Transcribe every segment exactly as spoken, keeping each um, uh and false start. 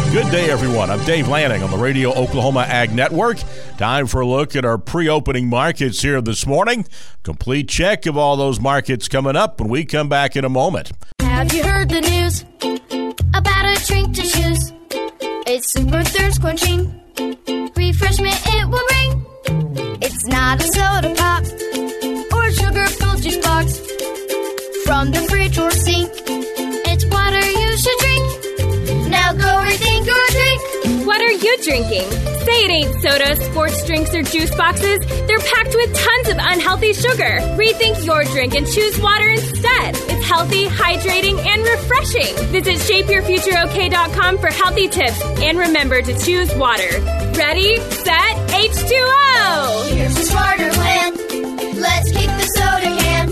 Good day, everyone. I'm Dave Lanning on the Radio Oklahoma Ag Network. Time for a look at our pre-opening markets here this morning. Complete check of all those markets coming up when we come back in a moment. Have you heard the news about a drink to choose? It's super thirst quenching. Refreshment it will bring. It's not a soda pop or sugar-filled juice box. From the fridge or sink, it's water you should drink. Now go rethink your drink. What are you drinking? Say it ain't soda, sports drinks, or juice boxes. They're packed with tons of unhealthy sugar. Rethink your drink and choose water instead. It's healthy, hydrating, and refreshing. Visit shape your future o k dot com for healthy tips. And remember to choose water. Ready, set, H two O! Here's a smarter plan. Let's keep the soda can.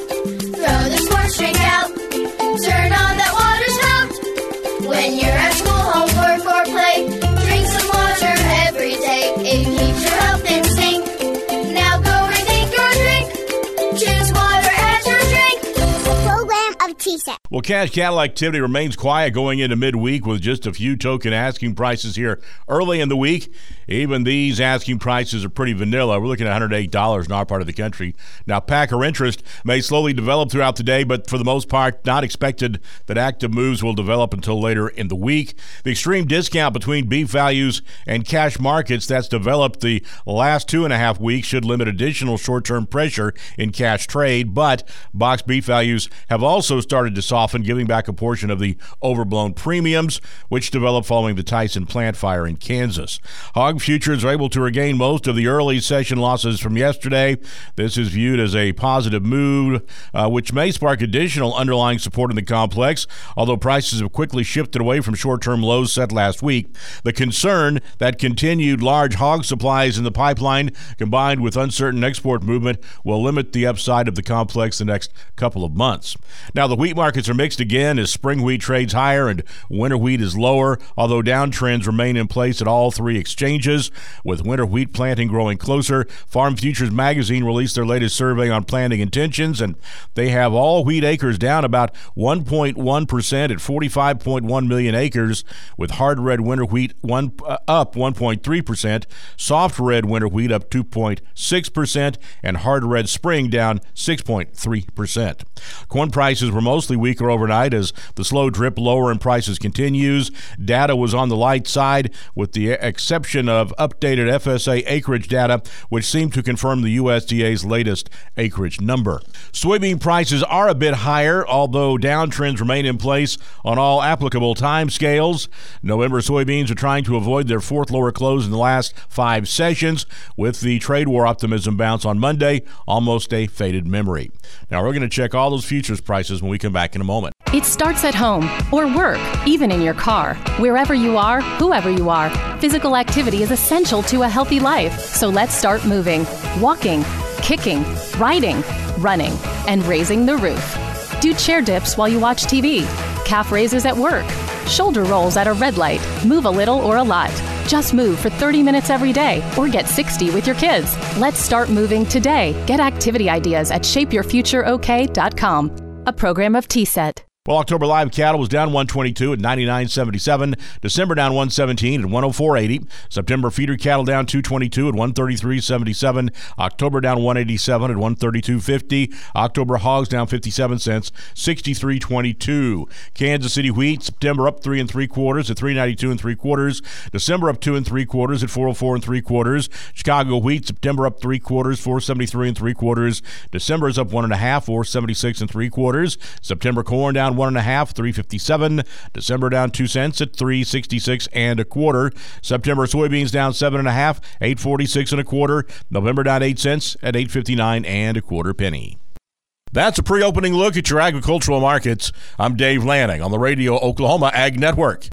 Throw the sports drink out. Turn on that water spout. When you're at school, homework, or play, drink some water every day. It keeps your health in sync. Now go rethink your drink. Choose water as your drink. A program of T S E T. Well, cash cattle activity remains quiet going into midweek with just a few token asking prices here early in the week. Even these asking prices are pretty vanilla. We're looking at one hundred eight dollars in our part of the country. Now, packer interest may slowly develop throughout the day, but for the most part, not expected that active moves will develop until later in the week. The extreme discount between beef values and cash markets that's developed the last two and a half weeks should limit additional short-term pressure in cash trade, but box beef values have also started to soften, giving back a portion of the overblown premiums, which developed following the Tyson plant fire in Kansas. Hog futures are able to regain most of the early session losses from yesterday. This is viewed as a positive move, uh, which may spark additional underlying support in the complex, although prices have quickly shifted away from short-term lows set last week. The concern that continued large hog supplies in the pipeline, combined with uncertain export movement, will limit the upside of the complex the next couple of months. Now, the wheat markets are mixed again as spring wheat trades higher and winter wheat is lower, although downtrends remain in place at all three exchanges. With winter wheat planting growing closer, Farm Futures Magazine released their latest survey on planting intentions, and they have all wheat acres down about one point one percent at forty-five point one million acres, with hard red winter wheat one, uh, up one point three percent, soft red winter wheat up two point six percent, and hard red spring down six point three percent. Corn prices were mostly weaker overnight as the slow drip lower in prices continues. Data was on the light side, with the exception of updated F S A acreage data, which seemed to confirm the U S D A's latest acreage number. Soybean prices are a bit higher, although downtrends remain in place on all applicable time scales. November soybeans are trying to avoid their fourth lower close in the last five sessions, with the trade war optimism bounce on Monday almost a faded memory. Now, we're going to check all those futures prices when we come back in a moment. It starts at home or work, even in your car. Wherever you are, whoever you are, physical activity is essential to a healthy life. So let's start moving, walking, kicking, riding, running, and raising the roof. Do chair dips while you watch T V, calf raises at work, shoulder rolls at a red light. Move a little or a lot. Just move for thirty minutes every day or get sixty with your kids. Let's start moving today. Get activity ideas at shape your future o k dot com, a program of T S E T. Well, October live cattle was down one twenty-two at ninety-nine seventy-seven. December down one seventeen at one oh four eighty. September feeder cattle down two twenty-two at one thirty-three seventy-seven. October down one eighty-seven at one thirty-two fifty. October hogs down fifty-seven cents, sixty-three twenty-two. Kansas City wheat, September up three and three quarters at three ninety-two and three quarters. December up two and three quarters at four oh four and three quarters. Chicago wheat, September up three quarters, four seventy-three and three quarters. December is up one and a half, four seventy-six and three quarters. September corn down one and a half, three fifty-seven. December down two cents at three sixty-six and a quarter. September soybeans down seven and a half, eight forty-six and a quarter. November down eight cents at eight fifty-nine and a quarter penny. That's a pre-opening look at your agricultural markets. I'm Dave Lanning on the Radio Oklahoma Ag Network.